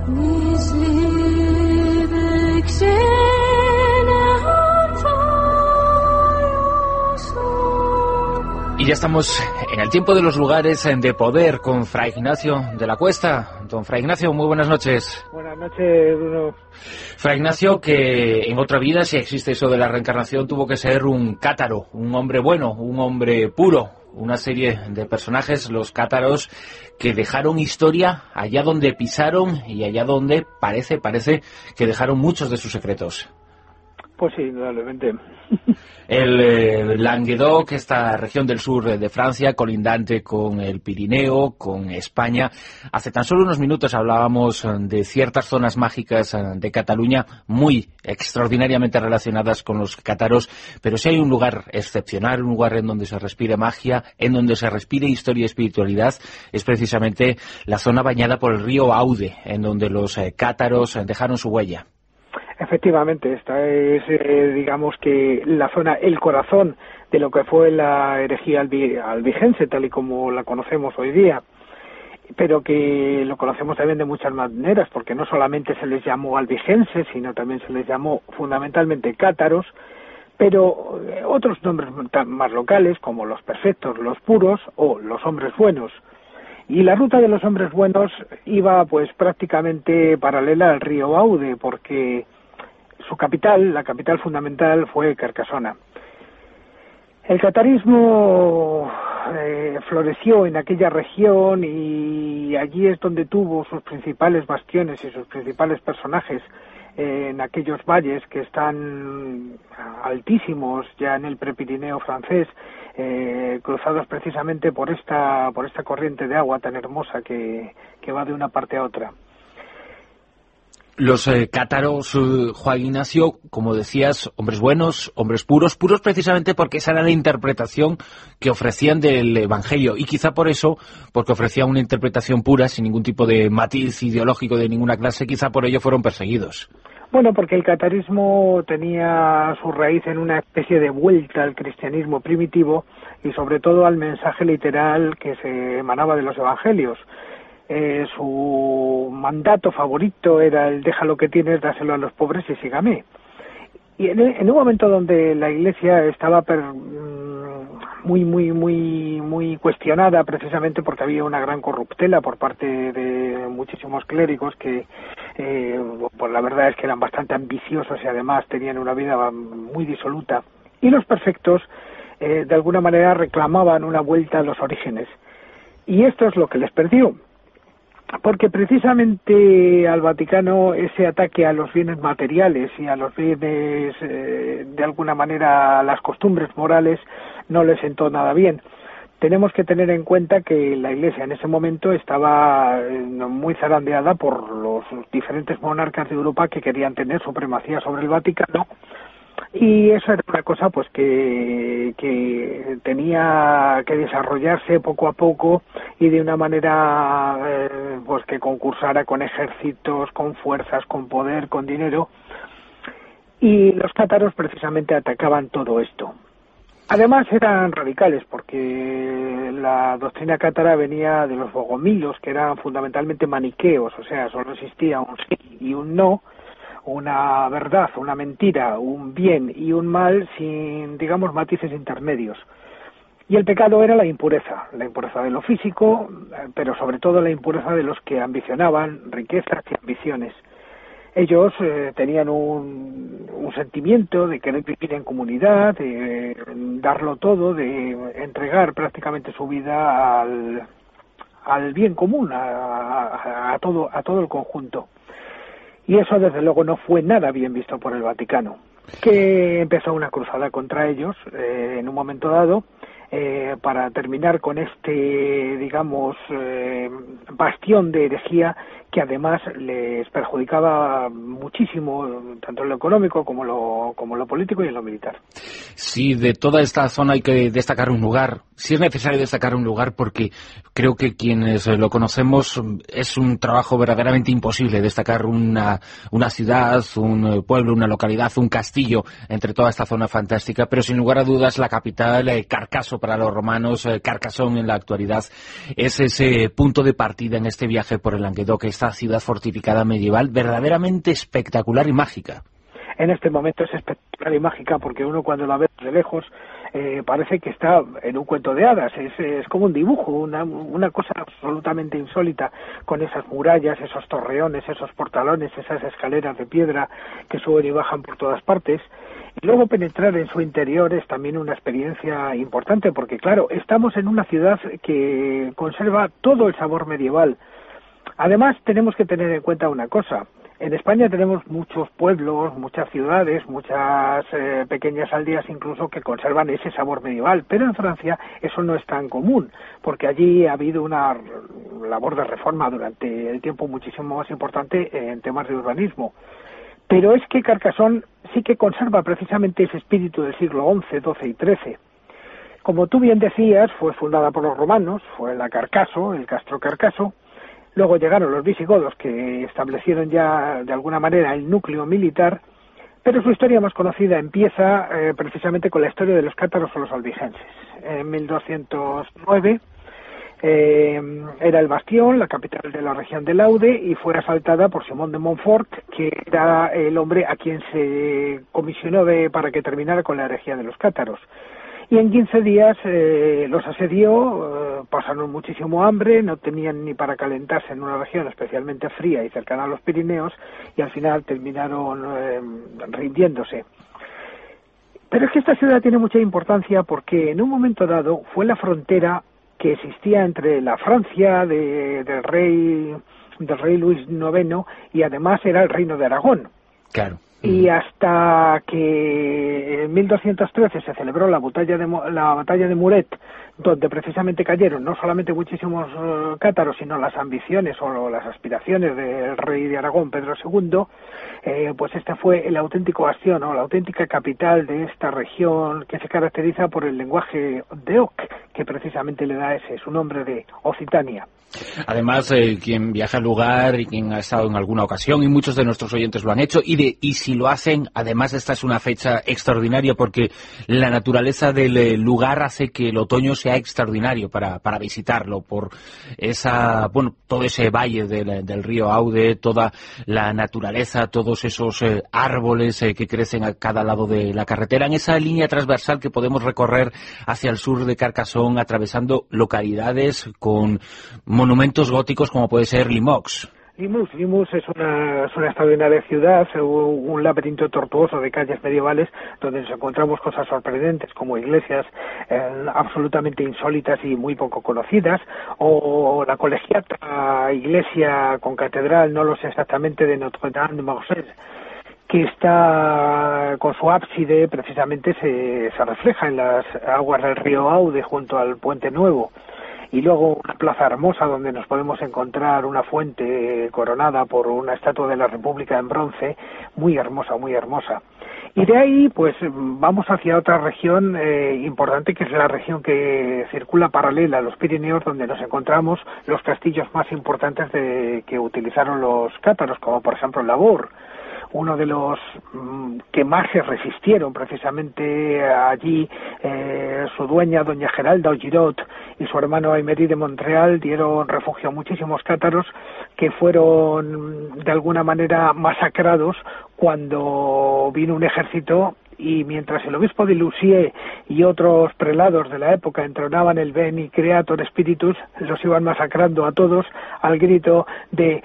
Y ya estamos en el tiempo de los lugares de poder con Fray Ignacio de la Cuesta. Don Fray Ignacio, muy buenas noches. Buenas noches, Bruno. Fray Ignacio, que en otra vida, si existe eso de la reencarnación, tuvo que ser un cátaro, un hombre bueno, un hombre puro. Una serie de personajes, los cátaros, que dejaron historia allá donde pisaron y allá donde parece que dejaron muchos de sus secretos. Pues sí, indudablemente. El Languedoc, esta región del sur de Francia, colindante con el Pirineo, con España. Hace tan solo unos minutos hablábamos de ciertas zonas mágicas de Cataluña, muy extraordinariamente relacionadas con los cátaros, pero si hay un lugar excepcional, un lugar en donde se respire magia, en donde se respire historia y espiritualidad, es precisamente la zona bañada por el río Aude, en donde los cátaros dejaron su huella. Efectivamente, esta es, digamos que la zona, el corazón de lo que fue la herejía albigense, tal y como la conocemos hoy día, pero que lo conocemos también de muchas maneras, porque no solamente se les llamó albigenses, sino también se les llamó fundamentalmente cátaros, pero otros nombres más locales, como los perfectos, los puros o los hombres buenos. Y la ruta de los hombres buenos iba pues prácticamente paralela al río Aude, porque su capital, la capital fundamental, fue Carcasona. El catarismo floreció en aquella región y allí es donde tuvo sus principales bastiones y sus principales personajes en aquellos valles que están altísimos ya en el Prepirineo francés, cruzados precisamente por esta corriente de agua tan hermosa que va de una parte a otra. Los cátaros, Juan Ignacio, como decías, hombres buenos, hombres puros precisamente porque esa era la interpretación que ofrecían del Evangelio, y quizá por eso, porque ofrecían una interpretación pura, sin ningún tipo de matiz ideológico de ninguna clase, quizá por ello fueron perseguidos. Bueno, porque el catarismo tenía su raíz en una especie de vuelta al cristianismo primitivo y sobre todo al mensaje literal que se emanaba de los evangelios. Su mandato favorito era el deja lo que tienes, dáselo a los pobres y sígame. Y en un momento donde la Iglesia estaba muy cuestionada, precisamente porque había una gran corruptela por parte de muchísimos clérigos que pues la verdad es que eran bastante ambiciosos y además tenían una vida muy disoluta, y los perfectos de alguna manera reclamaban una vuelta a los orígenes, y esto es lo que les perdió. Porque precisamente al Vaticano ese ataque a los bienes materiales y a los bienes, de alguna manera, a las costumbres morales, no le sentó nada bien. Tenemos que tener en cuenta que la Iglesia en ese momento estaba muy zarandeada por los diferentes monarcas de Europa que querían tener supremacía sobre el Vaticano, y eso era una cosa pues que tenía que desarrollarse poco a poco y de una manera pues que concursara con ejércitos, con fuerzas, con poder, con dinero, y los cátaros precisamente atacaban todo esto. Además eran radicales porque la doctrina cátara venía de los bogomilos, que eran fundamentalmente maniqueos, o sea, solo existía un sí y un no, una verdad, una mentira, un bien y un mal sin, digamos, matices intermedios. Y el pecado era la impureza de lo físico, pero sobre todo la impureza de los que ambicionaban riquezas y ambiciones. Ellos tenían un sentimiento de querer vivir en comunidad, de darlo todo, de entregar prácticamente su vida al bien común, a todo el conjunto. Y eso desde luego no fue nada bien visto por el Vaticano, que empezó una cruzada contra ellos en un momento dado, para terminar con este, digamos, bastión de herejía que además les perjudicaba muchísimo, tanto en lo económico como lo político y en lo militar. Sí, de toda esta zona hay que destacar un lugar. Sí es necesario destacar un lugar porque creo que quienes lo conocemos es un trabajo verdaderamente imposible destacar una ciudad, un pueblo, una localidad, un castillo entre toda esta zona fantástica, pero sin lugar a dudas la capital, Carcaso para los romanos, Carcassonne en la actualidad, es ese punto de partida en este viaje por el Languedoc, esta esta ciudad fortificada medieval verdaderamente espectacular y mágica. En este momento es espectacular y mágica porque uno cuando la ve de lejos parece que está en un cuento de hadas, es como un dibujo, una cosa absolutamente insólita, con esas murallas, esos torreones, esos portalones, esas escaleras de piedra que suben y bajan por todas partes. Y luego penetrar en su interior es también una experiencia importante porque, claro, estamos en una ciudad que conserva todo el sabor medieval. Además, tenemos que tener en cuenta una cosa. En España tenemos muchos pueblos, muchas ciudades, muchas pequeñas aldeas incluso que conservan ese sabor medieval, pero en Francia eso no es tan común, porque allí ha habido una labor de reforma durante el tiempo muchísimo más importante en temas de urbanismo. Pero es que Carcassonne sí que conserva precisamente ese espíritu del siglo XI, XII y XIII. Como tú bien decías, fue fundada por los romanos, fue la Carcaso, el Castro Carcaso. Luego llegaron los visigodos, que establecieron ya de alguna manera el núcleo militar, pero su historia más conocida empieza precisamente con la historia de los cátaros o los albigenses. En 1209 era el bastión, la capital de la región del Aude, y fue asaltada por Simón de Montfort, que era el hombre a quien se comisionó para que terminara con la herejía de los cátaros. Y en 15 días los asedió, pasaron muchísimo hambre, no tenían ni para calentarse en una región especialmente fría y cercana a los Pirineos, y al final terminaron rindiéndose. Pero es que esta ciudad tiene mucha importancia porque en un momento dado fue la frontera que existía entre la Francia del rey Luis IX y además era el reino de Aragón. Claro. Y hasta que en 1213 se celebró la batalla de Muret, donde precisamente cayeron no solamente muchísimos cátaros, sino las ambiciones o las aspiraciones del rey de Aragón, Pedro II, pues este fue el auténtico bastión o la auténtica capital de esta región que se caracteriza por el lenguaje de Oc, que precisamente le da su nombre de Occitania. Además, quien viaja al lugar y quien ha estado en alguna ocasión, y muchos de nuestros oyentes lo han hecho, y si lo hacen, además esta es una fecha extraordinaria porque la naturaleza del lugar hace que el otoño sea extraordinario para visitarlo, por todo ese valle del río Aude, toda la naturaleza, todos esos árboles que crecen a cada lado de la carretera, en esa línea transversal que podemos recorrer hacia el sur de Carcassonne, atravesando localidades con monumentos góticos como puede ser Limoux. Limoux es una extraordinaria ciudad, un laberinto tortuoso de calles medievales donde nos encontramos cosas sorprendentes como iglesias absolutamente insólitas y muy poco conocidas, o la colegiata iglesia con catedral, no lo sé exactamente, de Notre-Dame de Marseille, que está con su ábside, precisamente se refleja en las aguas del río Aude junto al Puente Nuevo. Y luego una plaza hermosa donde nos podemos encontrar una fuente coronada por una estatua de la República en bronce, muy hermosa, muy hermosa. Y de ahí, pues, vamos hacia otra región importante, que es la región que circula paralela a los Pirineos, donde nos encontramos los castillos más importantes que utilizaron los cátaros, como por ejemplo Labor. Uno de los que más se resistieron precisamente allí, su dueña, doña Geralda Ogirot, y su hermano Aymery de Montreal dieron refugio a muchísimos cátaros que fueron de alguna manera masacrados cuando vino un ejército, y mientras el obispo de Lussier y otros prelados de la época entronaban el Veni Creator Spiritus, los iban masacrando a todos al grito de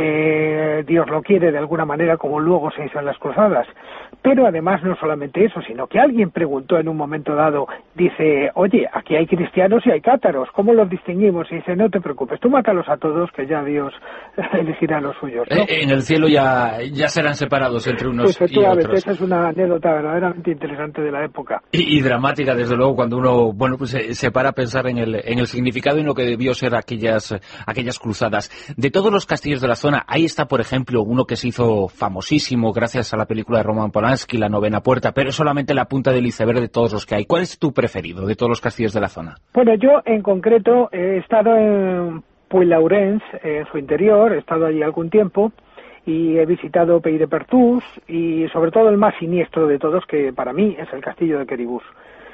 Dios lo quiere, de alguna manera, como luego se hizo en las cruzadas. Pero además no solamente eso, sino que alguien preguntó en un momento dado, dice, oye, aquí hay cristianos y hay cátaros, ¿cómo los distinguimos? Y dice, no te preocupes, tú mátalos a todos, que ya Dios elegirá a los suyos, ¿no? En el cielo ya serán separados entre unos y otros. Esa es una anécdota verdaderamente interesante de la época. Y dramática, desde luego, cuando uno se para a pensar en el significado y en lo que debió ser aquellas cruzadas. De todos los castillos de la zona, ahí está, por ejemplo, uno que se hizo famosísimo gracias a la película de Roman Polanski, La novena puerta, pero es solamente la punta del iceberg de todos los que hay. ¿Cuál es tu preferido de todos los castillos de la zona? Bueno, yo en concreto he estado en Puy-Laurens, en su interior, he estado allí algún tiempo, y he visitado Pays-de-Perthus y sobre todo el más siniestro de todos, que para mí es el castillo de Queribus,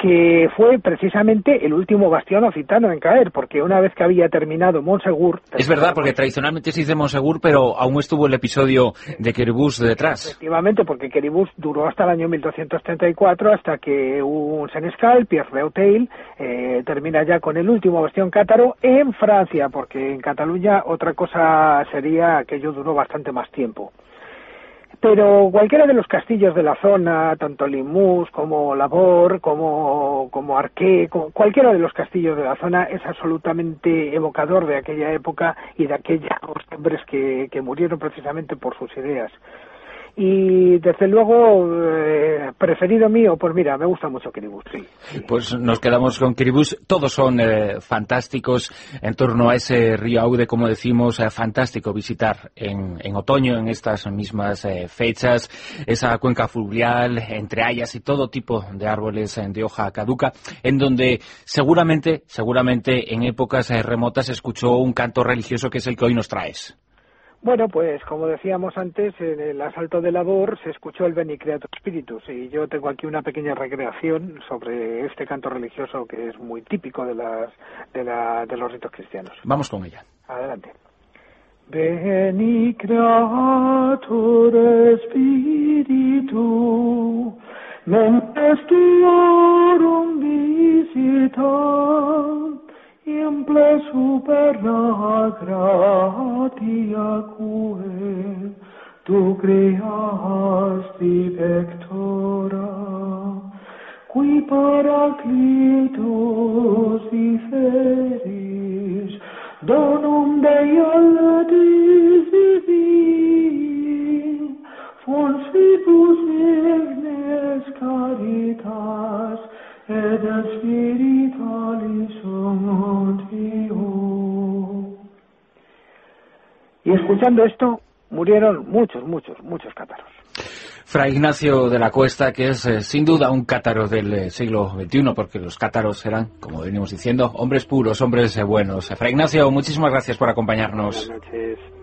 que fue precisamente el último bastión occitano en caer, porque una vez que había terminado Montsegur... Es verdad, porque tradicionalmente se dice Montsegur, pero aún estuvo el episodio de Queribus detrás. Efectivamente, porque Queribus duró hasta el año 1234, hasta que un senescal, Pierre de Auteuil, termina ya con el último bastión cátaro en Francia, porque en Cataluña otra cosa sería que ello duró bastante más tiempo. Pero cualquiera de los castillos de la zona, tanto Limoux como Labor, como Arqué, cualquiera de los castillos de la zona es absolutamente evocador de aquella época y de aquellos hombres que murieron precisamente por sus ideas. Y desde luego, preferido mío, pues mira, me gusta mucho Queribus, sí. Pues nos quedamos con Queribus, todos son fantásticos en torno a ese río Aude, como decimos, fantástico visitar en otoño, en estas mismas fechas, esa cuenca fluvial, entre hayas y todo tipo de árboles de hoja caduca, en donde seguramente en épocas remotas se escuchó un canto religioso que es el que hoy nos traes. Bueno, pues como decíamos antes, en el asalto de Labor se escuchó el Veni Creator Spiritus, y yo tengo aquí una pequeña recreación sobre este canto religioso que es muy típico de los ritos cristianos. Vamos con ella. Adelante. Veni Creator Spiritu, mentes tuorum visitat, Imple superna gratia cue tu creasti vectora, qui paraclitus diferis, donum Dei altis divin, fons vivus ignes caritas, et spiritualis montio. Y escuchando esto, murieron muchos cátaros. Fray Ignacio de la Cuesta, que es sin duda un cátaro del siglo XXI, porque los cátaros eran, como venimos diciendo, hombres puros, hombres buenos. Fray Ignacio, muchísimas gracias por acompañarnos. Buenas noches.